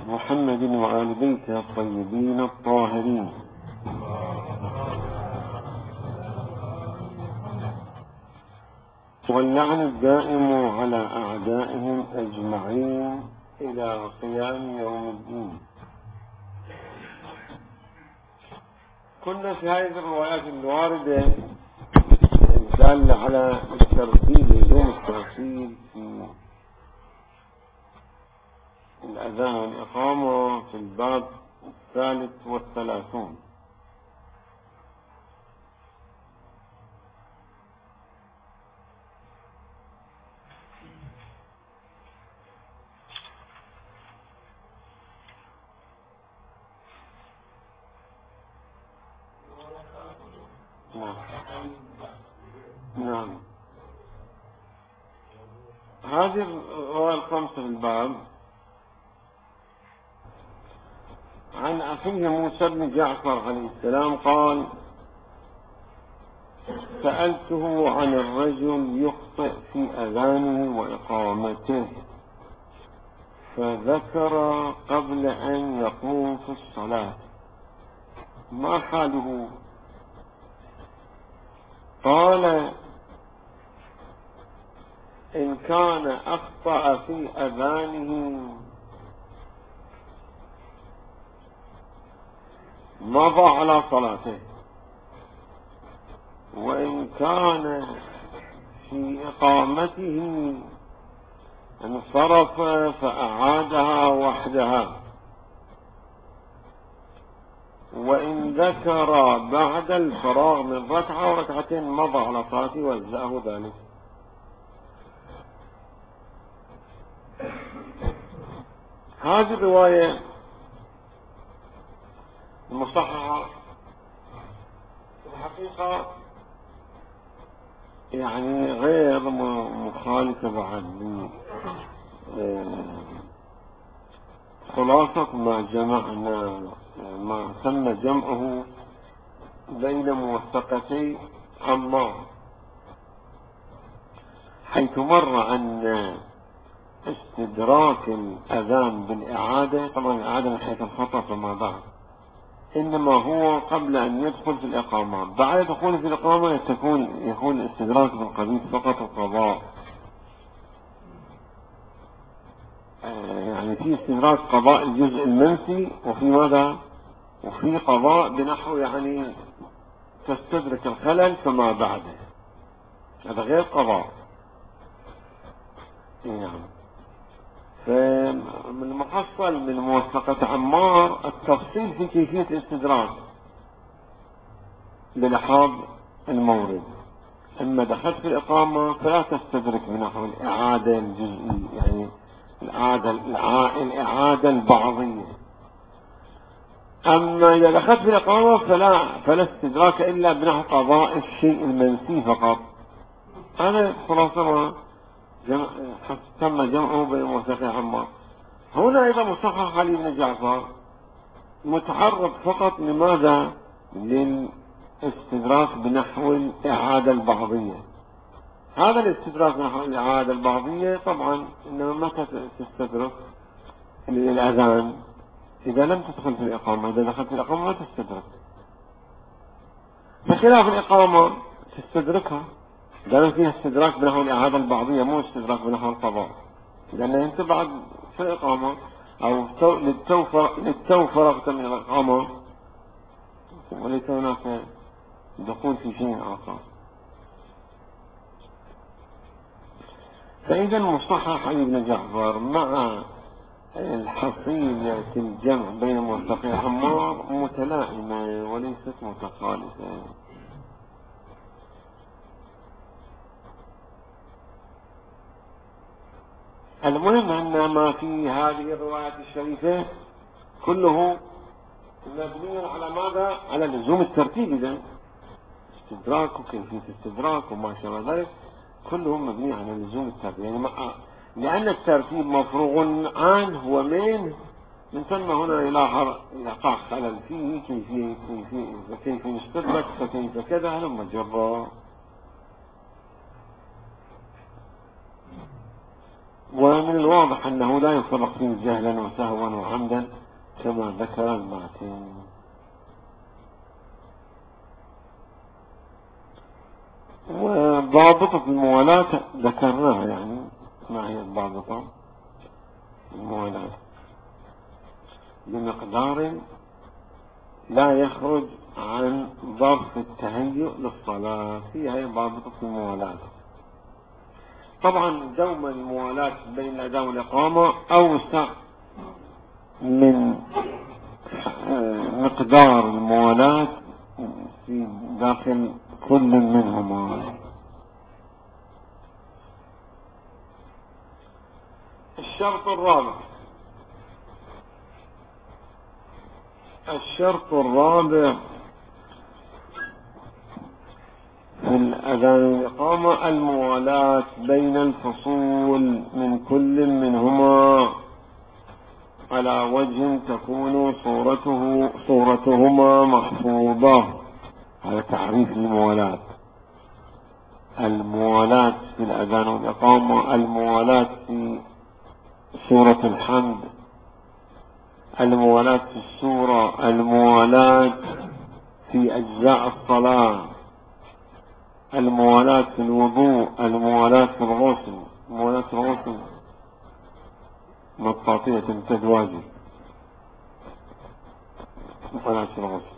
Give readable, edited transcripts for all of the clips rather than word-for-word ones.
محمد وآل بيته الطيبين الطاهرين. واللعن الدائم على أعدائهم أجمعين إلى قيام يوم الدين. كنا في هذه الروايات الواردة الدالة على الترتيب، لزوم الترتيب في الأذان إقامة في الباب 33. نعم. هذه الرواية الخمسة في الباب عن أخيه موسى بن جعفر عليه السلام قال: سألته عن الرجل يخطئ في أذانه وإقامته فذكر قبل أن يقوم في الصلاة، ما حاله؟ قال: إن كان أخطأ في أذانه مضى على صلاته، وإن كان في إقامته انصرف فأعادها وحدها، وإن ذكر بعد الفراغ من ركعة وركعتين مضى على صلاته وأجزأه ذلك. هذه الرواية المصححة في الحقيقة يعني غير مخالفة بعد خلاصة ما جمعنا، ما تم جمعه بين موثقتي عمار، حيث مر أن استدراك الأذان بالإعادة، طبعا الإعادة من حيث الخطأ فما بعد، إنما هو قبل أن يدخل في الإقامة. بعد دخول في الإقامة يكون الاستدراك بالقبيل فقط القضاء، يعني في استدراك قضاء الجزء المنسي، وفي ماذا؟ وفي قضاء بنحو يعني تستدرك الخلل فما بعده، هذا غير قضاء. يعني فمن المحصل من موثقة عمار التفصيل في كيفية الاستدراك بلحاظ المورد. أما دخلت في الإقامة فلا تستدرك بنحو الإعادة الجزئية، يعني الإعادة البعضية. أما إذا دخلت في الإقامة فلا استدراك إلا بنحو قضاء الشيء المنسي فقط. هذا خلاصة تم جمعه بين موثقي عمار. هنا أيضا مصحح علي بن جعفر متعرض فقط لماذا؟ للاستدراك بنحو الإعادة البعضية. هذا الاستدراك بنحو الإعادة البعضية طبعا إنما متى تستدرك للأذان؟ إذا لم تدخل في الإقامة. إذا دخلت في الإقامة ما تستدرك، بخلاف الإقامة تستدركها، لأن فيها استدراك بنحو الإعادة البعضية مو استدراك بنحو القضاء، لأن أنت بعد في الإقامة أو للتو فرغت من الإقامة وليس هناك دخول في شيء آخر. فإذا مصحح علي بن جعفر مع الحصيلة الجمع بين موثقي عمار متلائمة وليست متخالفة. المهم أن ما في هذه الروايات الشريفة كله مبني على ماذا؟ على لزوم الترتيب. إذا استدراك وكيفية استدراك وما شابه ذلك كله مبني على لزوم الترتيب، يعني لأن الترتيب مفروغ عنه من ثم هنا يقع خلل فيه كيف يستدرك فكيف كذا هلم جرا. ومن الواضح أنه لا يفرق فيه جهلا وسهوا وعمدا كما ذكر الماتن. وضابطة الموالاة ذكرناها، يعني ما هي الضابطة؟ الموالاة بمقدار لا يخرج عن ظرف التهيؤ للصلاة، هي ضابطة الموالاة. طبعا دوما الموالاة بين الأذان والإقامة أوسع من مقدار الموالاة في داخل كل منهما. الشرط الرابع في الأذان والإقامة الموالاة بين الفصول من كل منهما على وجه تكون صورتهما محفوظة. على تعريف الموالاة: الموالاة في الأذان والإقامة، الموالاة في سورة الحمد، الموالاة في السورة، الموالاة في أجزاء الصلاة، الموالاة في الوضوء، الموالاة في الغسل. الموالاة في الغسل مطاطية تمتد واجب، موالاة في الغسل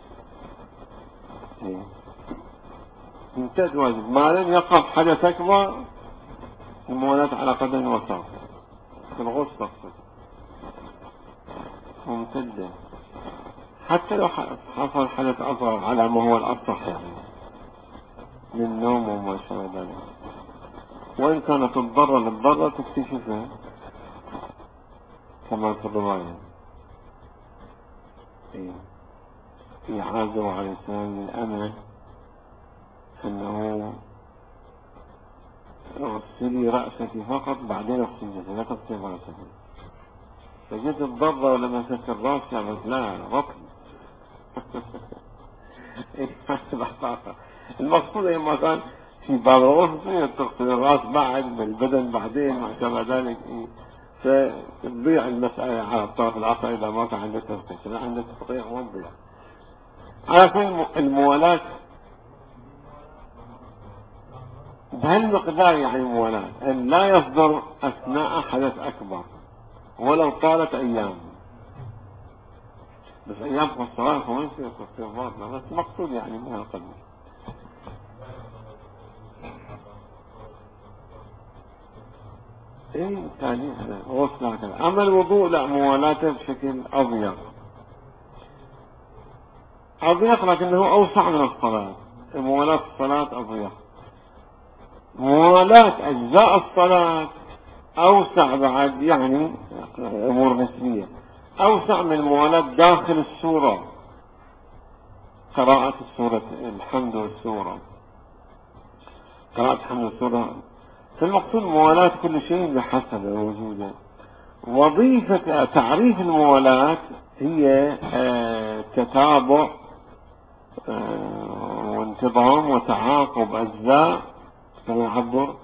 تمتد واجب ما لم يقف حدث أكبر. الموالاة على قدم وساق في الغسل تقصد ممتدة، حتى لو حصل حدث أصغر على ما هو الأصح، يعني من نوم وما شابه ذلك. وإن كانت الضرة تكتشفها كما في الرواية في عازم عليه السلام للأمة أنه اغسلي رأسك فقط بعدين اغسلي لا تغسلي رأسك. فجد الضرة ولمست الرأس يعني لا غطل. المقصود لما كان في بعض الغسل تغسل الرأس بعد بالبدن بعدين ما شابه ذلك، فتضيع المسألة على الطرف الآخر إذا ما كان عندك تغسل، عندك تضيع وتضيع. على كل الموالاة بهالمقدار، يعني موالاة أن لا يصدر أثناء حدث أكبر ولو طالت أيام، بس أيام في الصلاة وما يصير في الضربة، بس مقصود يعني من هالقدر. ثاني غسل هكذا. أما الوضوء لا، موالاته بشكل أضيق لكنه أوسع من الصلاة. موالاة الصلاة أضيق، موالاة أجزاء الصلاة أوسع بعد، يعني أمور نسبية، أوسع من موالاة داخل السورة، قراءة السورة الحمد والسورة، قراءة الحمد والسورة. فالمقصود موالاة كل شيء بحسب وجوده. وظيفة تعريف الموالاة هي تتابع وانتظام وتعاقب أجزاء كما يعبر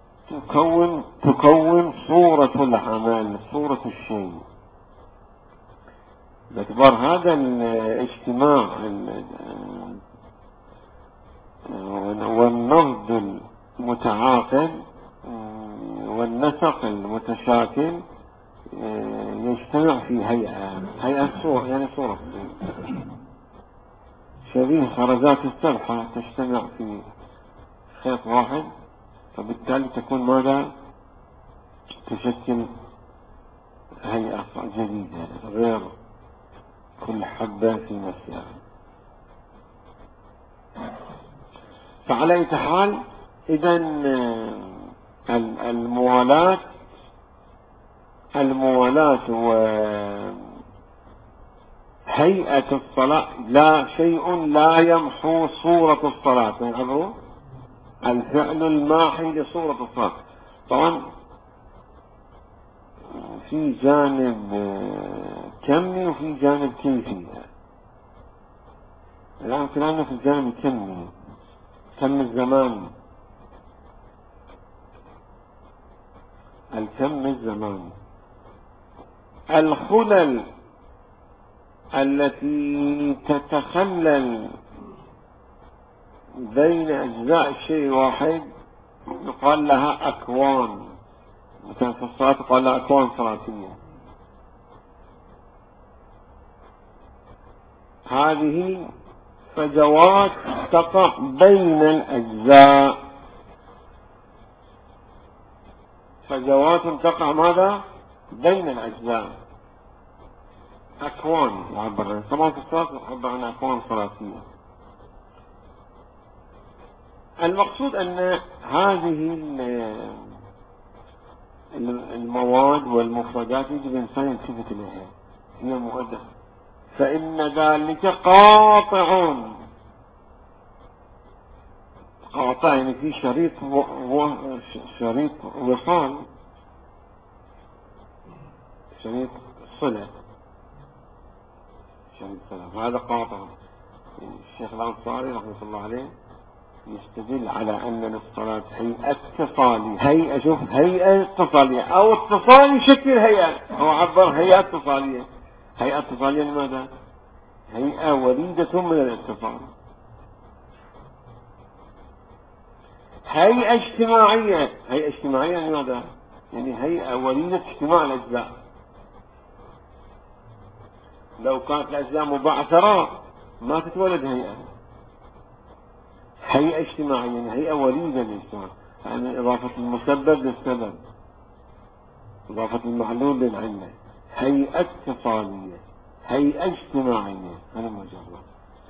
تكون صورة العمل، صورة الشيء. باعتبار هذا الاجتماع والنضج المتعاقب والنسق المتشاكل يجتمع في هيئة صورة، يعني صورة شبيه خرزات السبحة تجتمع في خيط واحد، فبالتالي تكون ماذا؟ تشكل هيئة جديدة غير كل حبة في نفسها. فعلى أي حال إذن الموالاة وهيئة الصلاة لا شيء لا يمحو صورة الصلاة، يعني الفعل الماحي لصورة الصلاة. طبعا في جانب كمي وفي جانب كيفي. الآن كلامنا في الجانب الكمي، كم الزمان. الكم الزماني. الخلل التي تتخلل بين أجزاء شيء واحد يقال لها أكوان، مثلا في الصلاة يقال لها أكوان صلاتية. هذه فجوات تقع بين الأجزاء، فجوات تقع ماذا؟ بين الأجزاء، أكوان يعبر عنها. طبعا في الصلاة يعبر عن أكوان صلاتية. المقصود أن هذه المواد والمفردات يجب الإنسان يلتفت إليها، هي مؤدة، فإن ذلك قاطع. قاطع يعني في شريط شريط وصال، شريط صلة، شريط صلة، هذا قاطع. الشيخ الأنصاري رحمة الله عليه يستدل على أن للصلاة هيئة اتصالية، هيئة، شوف، هيئة اتصالية أو اتصال يشكل هيئة، هو عبر هيئة اتصالية. هيئة اتصالية لماذا؟ هيئة وليدة من الاتصال. هيئة اجتماعية، هيئة اجتماعية لماذا؟ يعني هيئة وليدة اجتماع الأجزاء. لو كانت الأجزاء مبعثرة ما تتولد هيئة. هيئة اجتماعية يعني هيئة وليدة للاجتماع، يعني إضافة المسبب للسبب، إضافة المعلول للعلة. هيئة اتصالية، هيئة اجتماعية، هذا مجرد.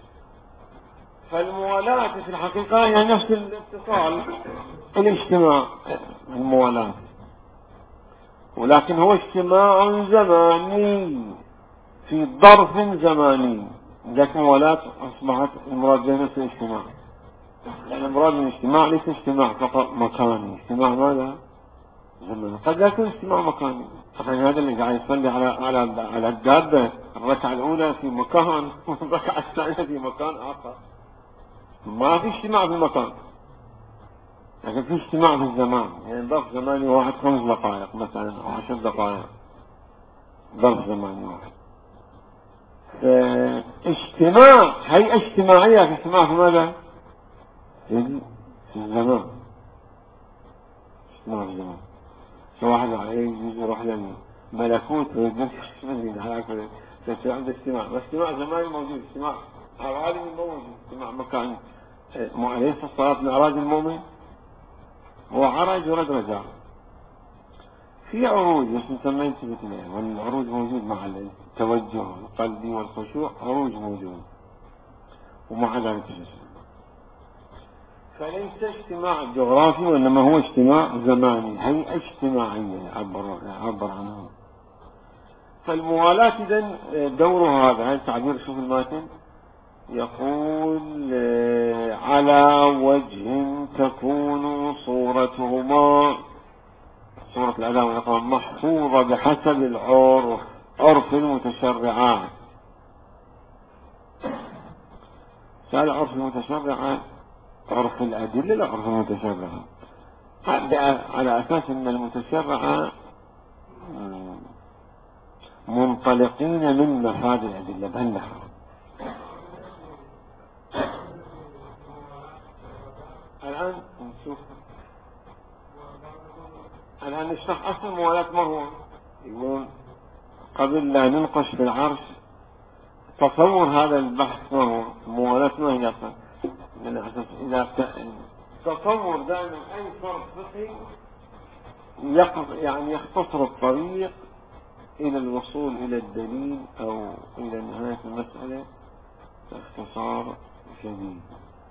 فالموالاة في الحقيقة هي نفس الاتصال، الاجتماع، الموالاة، ولكن هو اجتماع زماني في ظرف زماني. لكن موالاة أصبحت المراد بها نفس الاجتماع، لأن المراد من الاجتماع ليس اجتماع فقط مكاني، اجتماع ماذا؟ زماني. قد يكون اجتماع مكاني. طبعا هذا اللي قاعد يصلي على الدابة، الركعة الأولى في مكان والركعة الثانية في مكان آخر، ما في اجتماع في المكان، لكن في اجتماع في الزمان. يعني ظرف زماني واحد 5 دقائق مثلا أو 10 دقائق، ظرف زماني واحد. اجتماع، هيئة اجتماعية في اجتماع في ماذا؟ في الزمان، اجتماع في الزمان. واحد يجي يروح للملكوت ويدرس على كذا، بس عنده اجتماع، اجتماع زماني موجود، اجتماع عالمي موجود، اجتماع مكاني. أليس الصلاة من أراضي المؤمن؟ هو عرج ورد رجع. في عروج بس نسميه ينتبه إليها، والعروج موجود مع التوجه القلبي والخشوع، عروج موجود، ومع ذلك فليس اجتماع جغرافي وإنما هو اجتماع زماني، هيئة اجتماعية عبر عنها. فالموالاة إذن دورها هذا التعبير. شوف الماتن يقول على وجه تكون صورتهما، صورة الأداء والإقامة، محفوظة بحسب العرف، عرف المتشرعات. سأل عرف المتشرعات، عرف الأدلة لا عرف المتشرعة، على أساس أن المتشرعة منطلقين من مفاد الأدلة بهالنحو. الآن نشوف، الآن نشرح أصل الموالاة ما هو. يقول قبل لا ننقش في العرش تصور هذا البحث ما هو الموالاة، ما هي أصلا. إذا تصور دائما أي فرض فقهي يعني يختصر الطريق إلى الوصول إلى الدليل أو إلى نهاية المسألة باختصار شديد.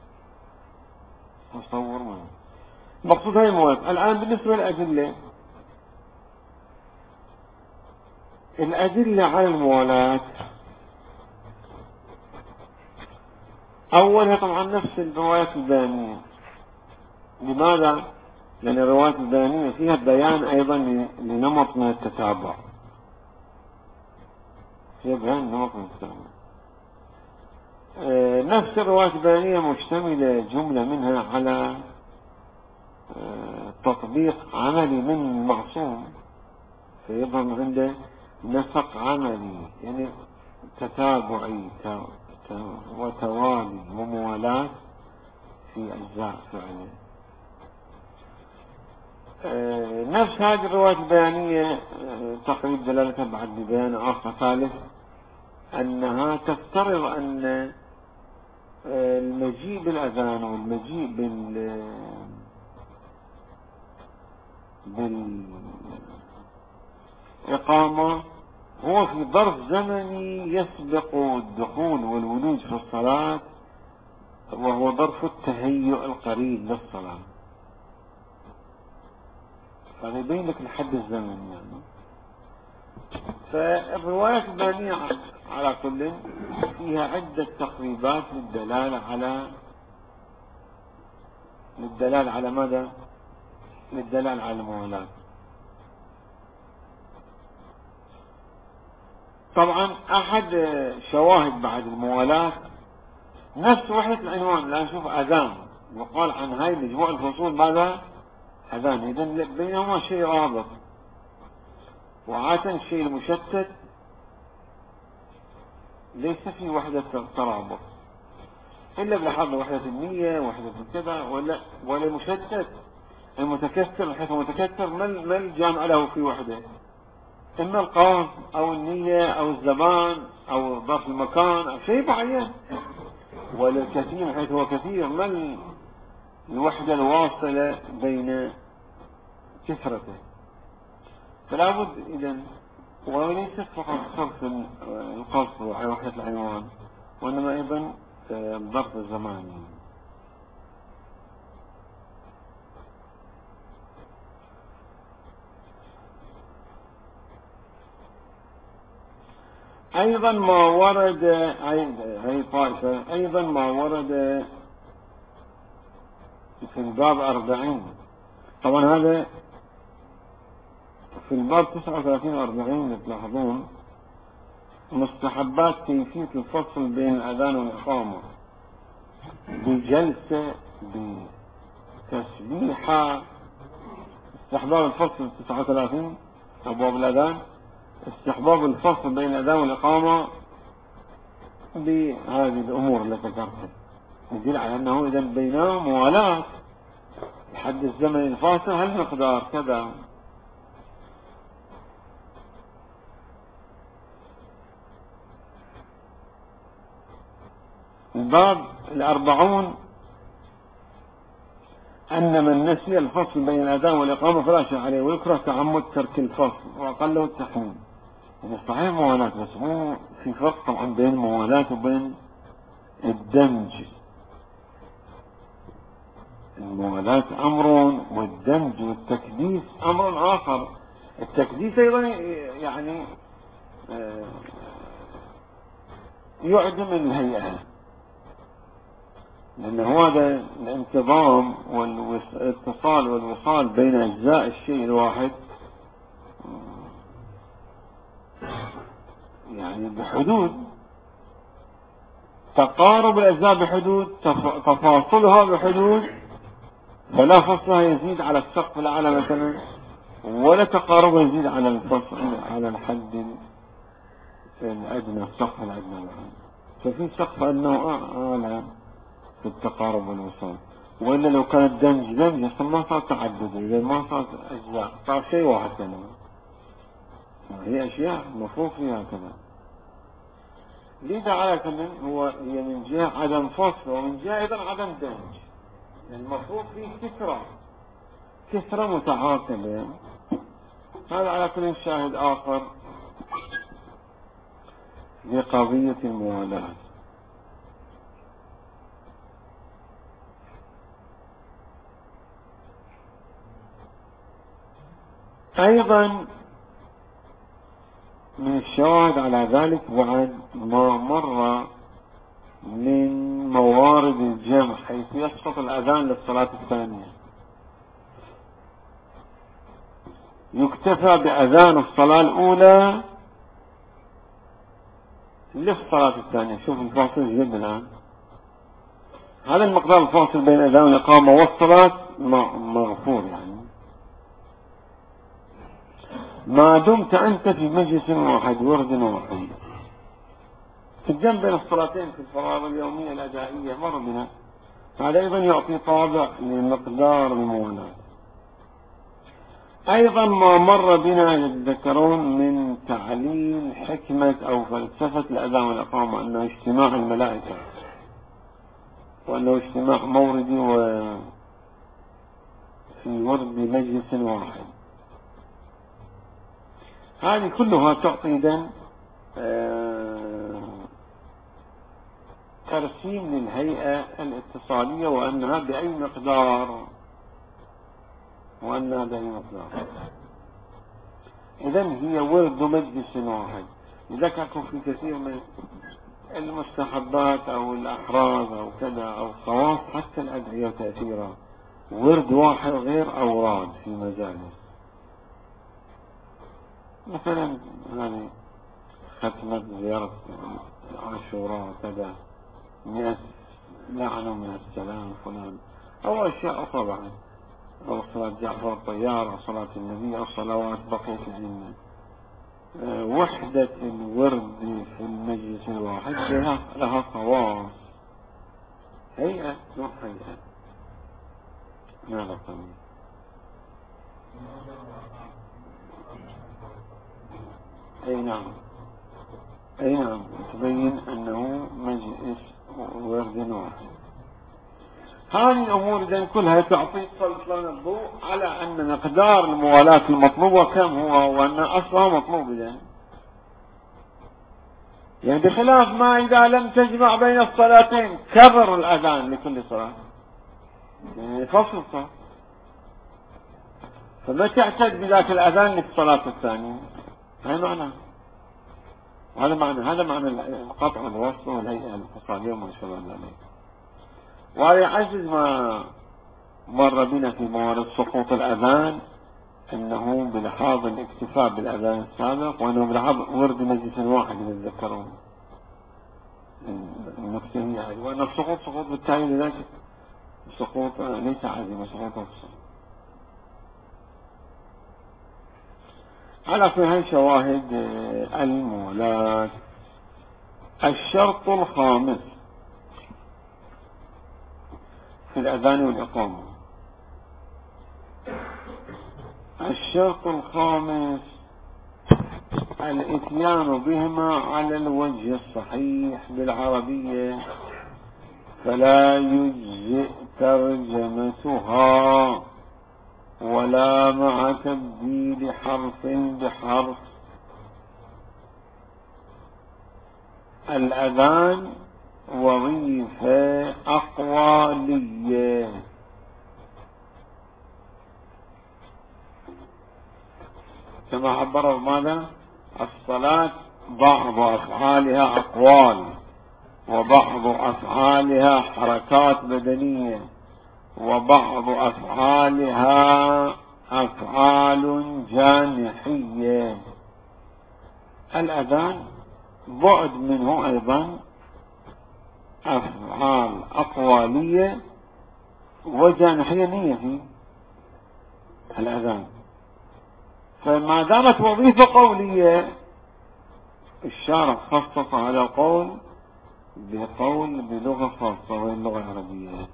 تصور ما مقصود هاي الموالاة. الآن بالنسبة للأدلة، الأدلة على الموالاة أولها طبعا نفس الروايات البيانية. لماذا؟ لأن الروايات البيانية فيها بيان أيضا لنمط من التتابع، فيها بيان نمط من التتابع. نفس الروايات البيانية مشتملة جملة منها على تطبيق عملي من المعصوم، فيظهر عنده نسق عملي، يعني تتابعي وتوالي وموالاة في أجزاء فعله. نفس هذه الرواية البيانية تقريب دلالتها بعد ببيان آخر ثالث، أنها تفترض أن المجيء بالأذان والمجيء بالإقامة هو في ظرف زمني يسبق الدخول والولوج في الصلاة، وهو ظرف التهيؤ القريب للصلاة. هذا يبين لك الحد الزمني يعني. فالروايات البيانية على كل فيها عدة تقريبات للدلالة على ماذا؟ للدلالة على الموالاة. طبعا أحد شواهد بعد الموالاة نفس وحدة العنوان. لا نشوف أذان وقال عن هاي مجموع الفصول ماذا؟ أذان. إذن بينهما شيء رابط، وعادة الشيء المشتت ليس في وحدة ترابط إلا بلحظ وحدة النية، وحدة كذا، ولا المشتت المتكسر، حيث المتكسر ما الجامع له في وحدة، إما القصد أو النية أو الزمان أو ظرف المكان أو شيء معين. والكثير حيث هو كثير ما الوحدة الواصلة بين كثرته. فلا بد إذن، وليس فقط صرف القصد ووحدة العنوان، وإنما أيضا الظرف الزماني. أيضا ما ورد هي طائفة، أيضا ما ورد في الباب 40. طبعا هذا في الباب 39 و40 تلاحظون مستحبات كيفية الفصل بين الأذان والإقامة بجلسة بتسبيحة. استحباب الفصل 39 أبواب الأذان، استحباب الفصل بين الأذان والإقامة بهذه الأمور التي ذكرتها، يدل على أنه إذا بينهم موالاة. الحد الزمني الفاصل هل مقدار كذا. الباب 40 أن من نسي الفصل بين الأذان والإقامة فلا شيء عليه، ويكره تعمد ترك الفصل وأقله التحميل. يعني صحيح موالاة، بس مو في فرق طبعا بين الموالاة وبين الدمج. الموالاة أمر، والدمج والتكديس أمر آخر. التكديس أيضا يعني يعدم الهيئة، لأن هذا الانتظام والاتصال والوصال بين أجزاء الشيء الواحد يعني بحدود، تقارب الأجزاء بحدود، تفاصلها بحدود، فلا فصلها يزيد على السقف الأعلى مثلا، ولا تقاربها يزيد على الفصل على الحد الأدنى، السقف الأدنى. ففي سقف أنه أعلى في التقارب والوصال. وإلا لو كانت دمج ما صار تعدد، إذا ما صار أجزاء، صار شيء واحد كلمة. هي أشياء مفروض فيها كذا. لذا على كل هي من جهة عدم فصل، ومن جهة أيضا عدم دمج. المفروض فيه كثرة متعاقبة. هذا على كل شاهد آخر لقضية الموالاة. أيضا من الشواهد على ذلك بعد ما مر من موارد الجمع، حيث يسقط الأذان للصلاة الثانية. يكتفى بأذان الصلاة الأولى للصلاة الثانية. شوف الفاصل جدا الآن. هذا المقدار الفاصل بين الأذان والإقامة والصلاة مغفور يعني، ما دمت أنت في مجلس واحد ورد واحد. في الجنب بين الصلاتين في الفرائض اليومية الأدائية مر بنا، هذا أيضا يعطي طابع لمقدار الموالاة. أيضا ما مر بنا يتذكرون من تعليل حكمة أو فلسفة الأذان والإقامة أنه اجتماع الملائكة، وأنه اجتماع موردي وفي ورد مجلس واحد. هذه كلها تعطي إذن ترسيم للهيئة الاتصالية، وأنها بأي مقدار، إذن هي ورد مجلس واحد. ذكركم في كثير من المستحبات أو الأحراز أو كذا أو خواص حتى الأدعية وتأثيرها ورد واحد غير أوراد في مجالس. مثلا يعني ختمة زيارة عاشوراء كذا 100 لعنة من السلام فلان، أو أشياء أخرى بعد، أو صلاة جعفر الطيار أو صلاة النبي أو صلوات بقية الجنة. وحدة الورد في المجلس الواحد لها خواص، هيئة نوع هيئة. ماذا قمي؟ أي نعم تبين أنه مجلس ورد واحد. هذه الأمور إذن كلها تعطي تسلط لنا الضوء على أن مقدار الموالاة المطلوبة كم هو، وأن أصلها مطلوب إذن. يعني بخلاف ما إذا لم تجمع بين الصلاتين كبر الأذان لكل صلاة، يعني فصل صلاة، فما تعتد بذاك الأذان للصلاة الثانية. هذا معنى القطع الوسط والهيئة الاتصالية وما شابه ذلك. ويعزز ما مر بنا في موارد سقوط الأذان أنه بلحاظ الاكتفاء بالأذان السابق، وأنه بلحاظ ورد مجلس واحد يتذكرون النقطة هي، وأن السقوط سقوط بالتالي لذلك سقوط ليس عزيمة، سقوط أفصل. على في هاي شواهد المولاة. الشرط الخامس في الأذان والإقامة، الشرط الخامس الاتيان بهما على الوجه الصحيح بالعربية، فلا يجزئ ترجمتها ولا مع تبديل حرف بحرف. الأذان وظيفة أقوالية، كما عبره ماذا؟ الصلاة بعض أفعالها أقوال، وبعض أفعالها حركات بدنية، وبعض أفعالها أفعال جانحية. الأذان بعد منه أيضا أفعال أقوالية وجانحية نية في الأذان. فما دامت وظيفة قولية، الشارع خصص على القول بقول بلغة خاصة وهي اللغة العربية،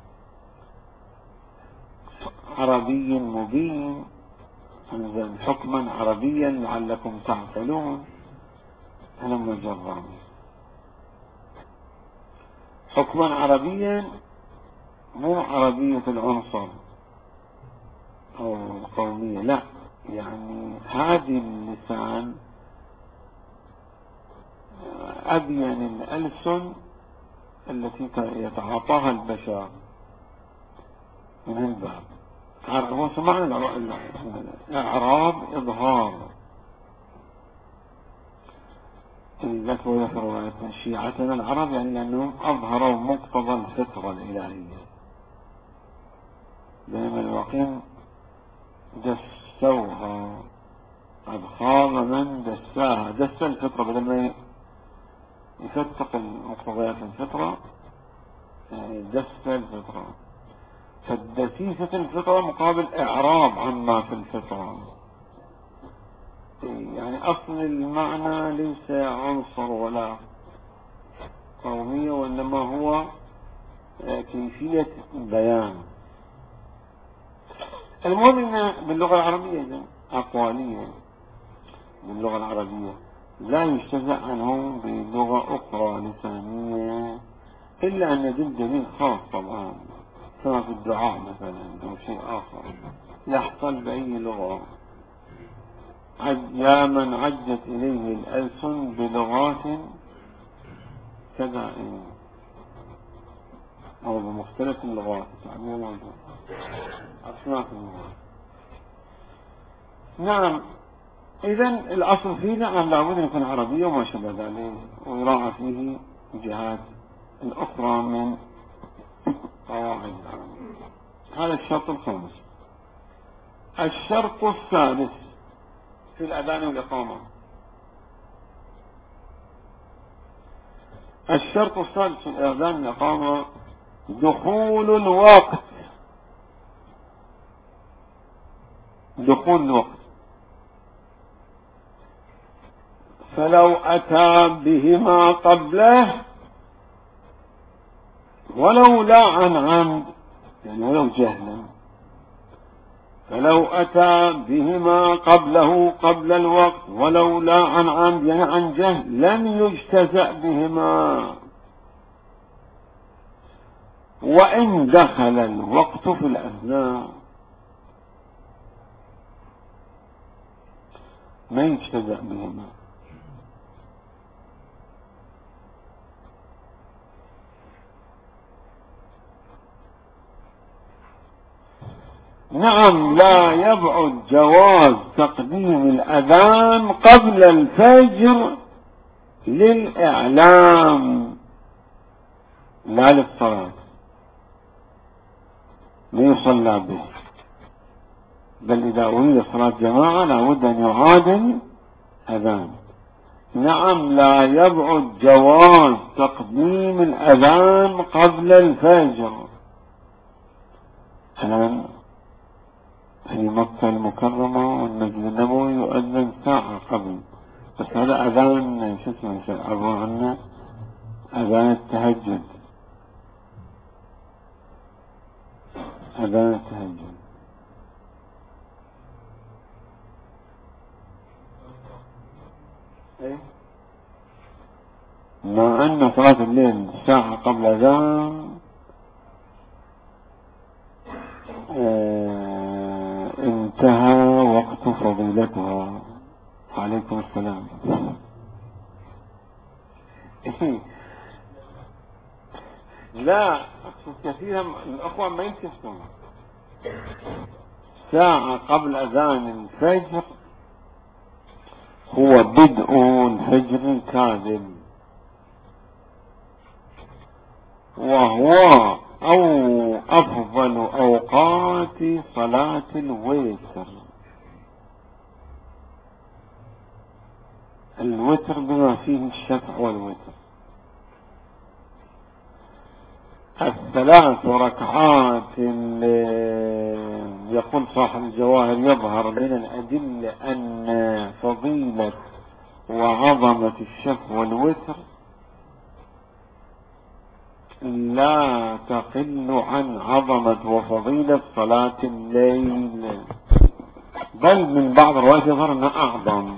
عربي مبين، حكما عربيا لعلكم تعقلون. هلم الجرام حكما عربيا، مو عربية العنصر أو القومية، لا، يعني هذه اللسان أبين الألسن التي يتعاطاها البشر من الباب. هو سمعنا الإعراب إظهار، ذكروا في رواية شيعتنا العرب، يعني لأنهم أظهروا مقتضى الفطرة الإلهية، بينما الواقعين دسوها. قد خاب من دساها، الفطرة بدل ما يفتق مقتضيات الفطرة دس الفطرة، فالدسيسة الفطرة مقابل إعراض عما في الفطرة. يعني أصل المعنى ليس عنصر ولا قومية، وإنما هو كيفية بيان. المهم إن باللغة العربية أقوالية، باللغة العربية لا يجتزأ عنه بلغة أخرى لسانية، إلا أن يدل دليل خاص طبعا، كما في الدعاء مثلا أو شيء آخر يحصل بأي لغة. يا من عجت إليه الألسن بلغات كذا أو بمختلف اللغات، تعبير موجود أصناف اللغات. نعم، إذن الأصل فيه نعم لابد أن يكون عربية وما شابه ذلك، ويراعى فيه الجهات الأخرى من قواعد العربية. هذا الشرط الخامس. الشرط السادس في الأذان والإقامة. الشرط السادس في الأذان والإقامة دخول الوقت. دخول الوقت، فلو أتى بهما قبله ولو لا عن عمد، يعني ولو جهلا، فلو أتى بهما قبله قبل الوقت ولو لا عن عمد يعني عن جهل لم يجتزأ بهما، وإن دخل الوقت في الأثناء ما يجتزأ بهما. نعم، لا يبعد جواز تقديم الأذان قبل الفجر للإعلام لا للصلاة، لا يصلى به، بل إذا أريد صلاة جماعة لابد أن يعادل أذان. نعم، لا يبعد جواز تقديم الأذان قبل الفجر. الآن في مكة المكرمة والمسجد النبوي يؤذن ساعة قبل، بس هذا أذان شو اسمه يعرفون عنه أذان التهجد. أذان التهجد مع أن صلاة الليل ساعة قبل أذان انتهى وقت فضيلتها. عليكم السلام. لا، كثيرا الأخوة ما ينتبهون. ساعة قبل أذان الفجر هو بدء الفجر الكاذب، وهو أفضل أوقات صلاة الوتر. الوتر بما فيه الشفع والوتر. الثلاث ركعات يقول صاحب الجواهر يظهر من الأدلة أن فضيلة وعظمة الشفع والوتر لا تقل عن عظمة وفضيلة صلاة الليل، بل من بعض الروايات يظهر أنها أعظم.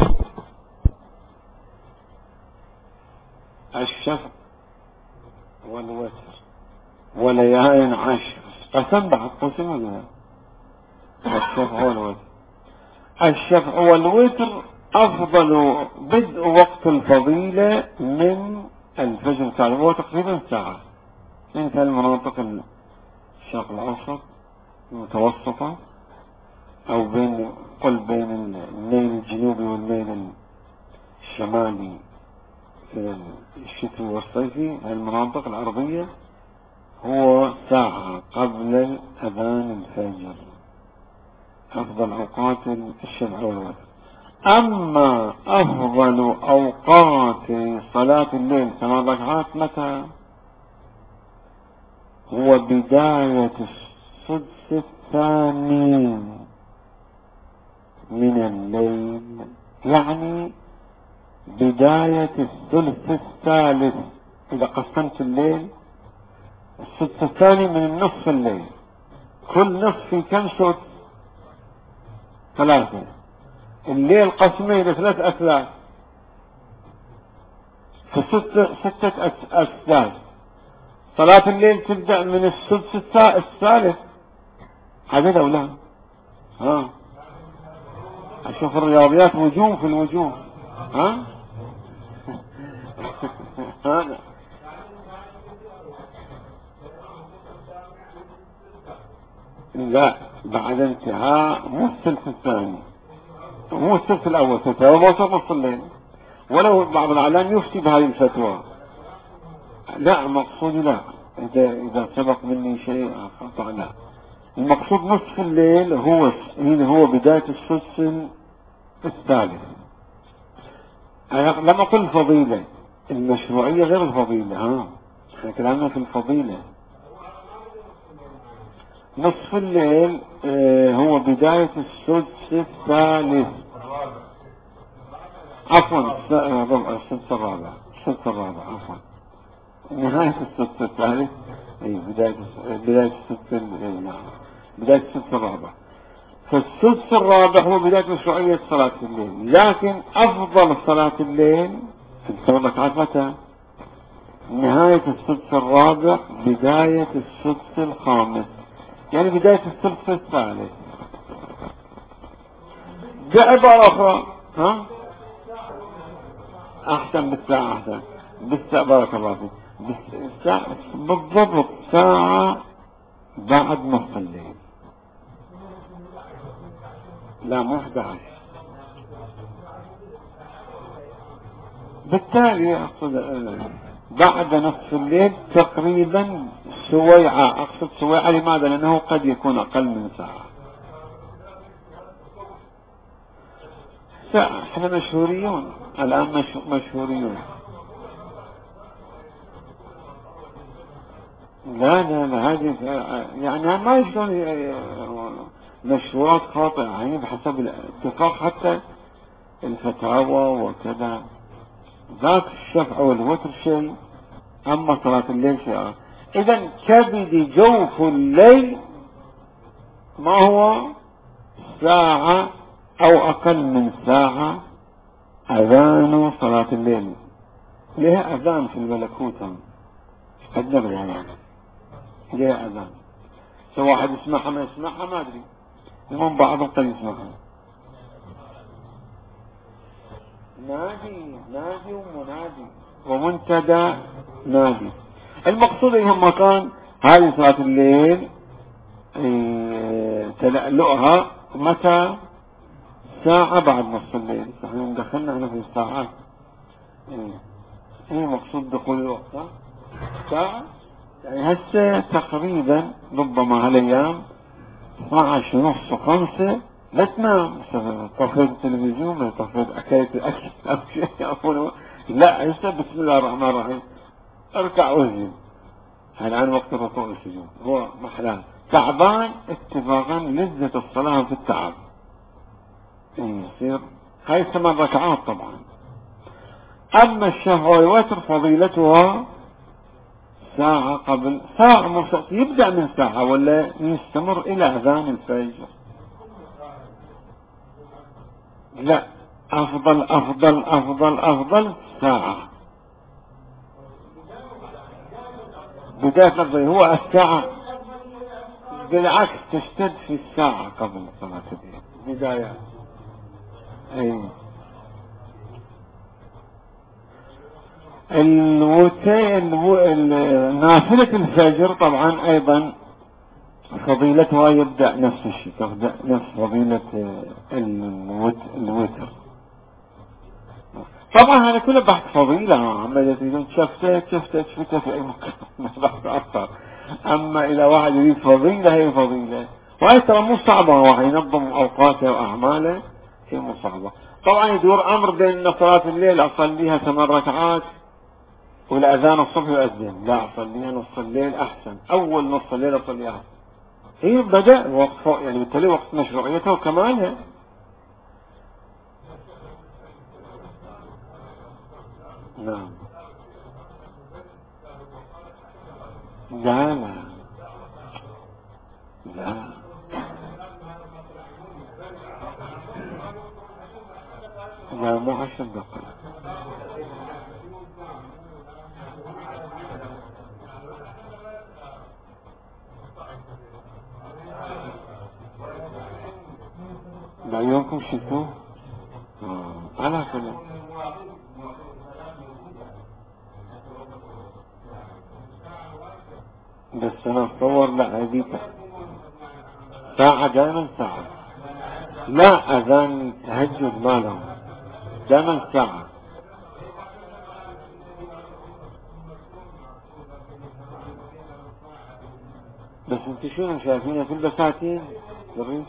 الشفع والوتر وليالي عشر قسم بعد قسم ولا الشفع والوتر. الشفع والوتر أفضل بدء وقت الفضيلة من الفجر الكاذب، هو تقريبا ساعة. انت المناطق الشرق الأوسط المتوسطة أو بين الميل الجنوبي والميل الشمالي في الشتوي والصيفي، المناطق العربية هو ساعة قبل أذان الفجر، أفضل أوقات الشفع والوتر. أما أفضل أوقات صلاة الليل 8 ركعات متى؟ هو بداية السدس الثاني من الليل، يعني بداية الثلث الثالث. إذا قسمت الليل السدس الثاني من النصف الليل، كل نصف في كم سدس؟ 3. الليل قسمه إلى 3 أثلاث، ف6 أثلاث. صلاة الليل تبدأ من السدس الثالث. هذا لو لا أشوف الرياضيات وجوه في الوجوه. هذا لا، بعد انتهاء مو الثلث الثاني، مو الثلث الأول، هو وسط نصف الليل. ولو بعض العلام يفتي بهذه الفتوى، لا مقصود لا، إذا سبق مني شيء خطأ لا. المقصود نصف الليل هو بداية السدس الثالث. لما أقول الفضيلة، المشروعية غير الفضيلة. احنا كلامنا في الفضيلة. نصف الليل هو بداية السدس الثالث، عفوا السدس الرابع عفوا، نهاية السدس الثالث. بداية السدس الرابع. فالسدس الرابع هو بداية مشروعية صلاة الليل، لكن أفضل صلاة الليل في الركعات متى؟ نهاية السدس الرابع، بداية السدس الخامس، يعني بداية الثلث الثالث. بعبارة أخرى أحسن بالساعة، أحسن بالساعة، بارك الله فيك، بالضبط ساعة بعد نصف الليل. لا مو 11. بالتالي أقصد بعد نصف الليل تقريبا سويعة. أقصد سويعة لماذا؟ لأنه قد يكون أقل من ساعة. احنا مشهوريون الآن، مشهوريون. لا هذه يعني ما يشون مشهورات خاطئة، يعني بحسب الاتفاق حتى الفتاوى وكذا. ذاك الشفع والوتر شيء، أما صلاة الليل شيء. إذا كبد جوف الليل ما هو ساعة أو أقل من ساعة أذان صلاة الليل. لها أذان في الملكوت قد نبري يعني، لها أذان، سواء واحد يسمعها ما يسمعها ما أدري، المهم بعضهم قد يسمعها. نادي ومنادي ومنتدى نادي. المقصود إنهم مكان هذه صلاة الليل تلألؤها متى؟ ساعة بعد نصف الليل. صحيح دخلنا هنا في الساعات. مقصود دخول الوقت ساعة، يعني هسه تقريبا ربما هالأيام 12 ونص 5 لا تنام، طفيت التلفزيون، طفيت أكلت الأكل أو شيء، لا هسه بسم الله الرحمن الرحيم اركع واسجد. الآن وقت الركوع والسجود، هو محلان تعبان اتفاقا لذة الصلاة في التعب. يصير هاي 8 ركعات طبعا. أما الشفع والوتر فضيلتها ساعة قبل، ساعة مرسط، يبدأ من ساعة ولا يستمر إلى أذان الفجر. لا، أفضل أفضل أفضل أفضل ساعة. بداية لفظي هو الساعة، بالعكس تشتد في الساعة قبل صلاة الليل بداية. نافلة الفجر طبعا أيضا فضيلتها يبدأ نفس الشيء، تبدأ نفس فضيلة الوتر. طبعا هذا كله بحث فضيلة، عمالة تقولون شفتك في أي مكان بحث أكثر. أما إذا واحد يريد فضيلة هي فضيلة، وهي ترى مو صعبة، واحد ينظم أوقاته وأعماله هي مو صعبة. طبعا يدور أمر بين صلاة الليل أصليها 8 ركعات والأذان الصبح يؤذن، لا أصليها نص الليل أحسن، أول نص الليل أصليها. هي بدأ وقت يعني بالتالي وقت مشروعيتها وكمالها. نعم. لا لا لا لا، مو 10 دقائق. بعيونكم شفتوا؟ على كذا. بس أنا أتصور لا هذه ساعة، دائما ساعة. لا، أذان تهجد ما لهم، دائما ساعة. بس انت شنو شايفينها في البساتين بالريف؟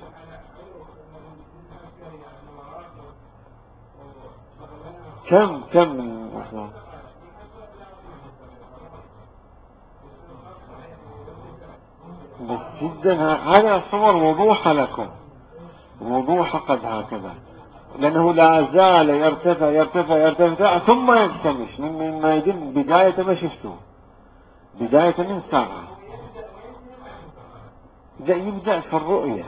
كم من الأخبار؟ بس جدا هذا صور وضوح لكم، وضوح قد هكذا، لأنه لا زال يرتفع يرتفع يرتفع ثم ينكمش، مما يدل بداية ما شفته، بداية من ساعة يبدأ في الرؤية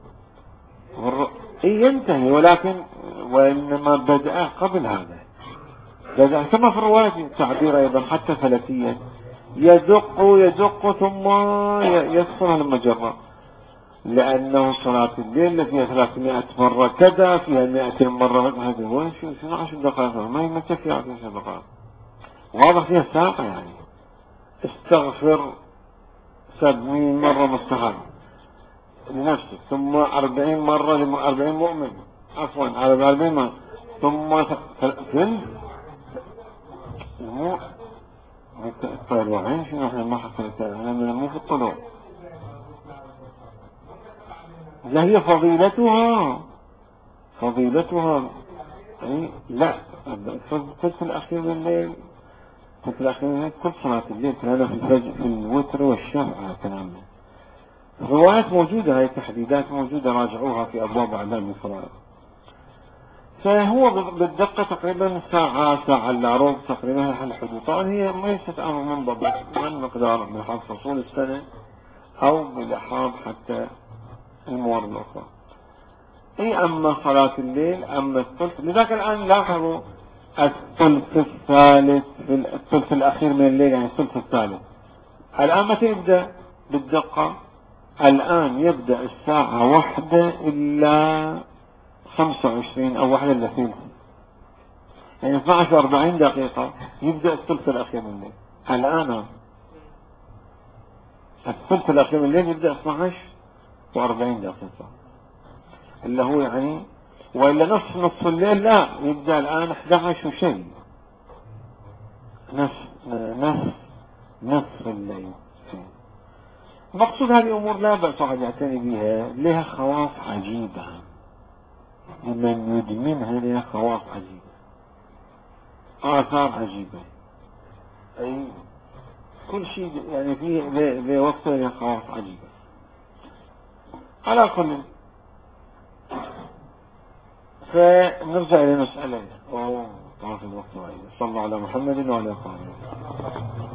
ينتهي، ولكن وإنما بدأ قبل هذا، بدأ كما في الرواية التعبير أيضا حتى فلكيا، يدق ثم يصفر المجرة، لأنه صلاة الليل فيها 300 مرة كذا، فيها 200 مرة هذا هو شنو 10 دقائق ما يمكن 10 دقائق، واضح فيها ساعة يعني. استغفر 700 مرة مستحب لنفسك، ثم 40 مرة 40 مؤمن، عفوا على 40 مرة، ثم فيلم مو الطلوعين شنو احنا ما حصلت انا مو في الطلوع. لا هي فضيلتها اي لا، الثلث الاخير من الليل، الثلث الاخير من الليل كل صلاة الليل كان في الفجر في الوتر والشفع كلام. الروايات موجودة، هاي التحديدات موجودة، راجعوها في ابواب اعلام الفرائض. فهو بالدقة تقريبا ساعة ساعة الا ربع تقريبا الحدود. طبعا هي ليست امر منضبط من مقدار من حال فصول السنة او بالاحراض حتى الموارد الاخرى. اي اما صلاة الليل اما الثلث، لذلك الان لاحظوا الثلث الثالث في الثلث الاخير من الليل، يعني الثلث الثالث الان متى يبدأ بالدقة؟ الان يبدأ الساعة 1 الا 25 او 1 الا ثلث، يعني 12 40 دقيقة يبدأ الثلث الاخير من الليل. الان الثلث الاخير من الليل يبدأ 12 و40 دقيقة، اللي هو يعني وإلا نصف الليل لا يبدأ الآن 11 وشيء، نصف الليل. مقصود هذه الأمور لا بأس واحد يعتني بها، لها خواص عجيبة، لمن يدمنها لها خواص عجيبة، آثار عجيبة، أي كل شيء يعني فيه وقته لها خواص عجيبة. على كل فنرجع إلى مسألة طاف الوقت وعيد. صلى الله على محمد وعلى آله.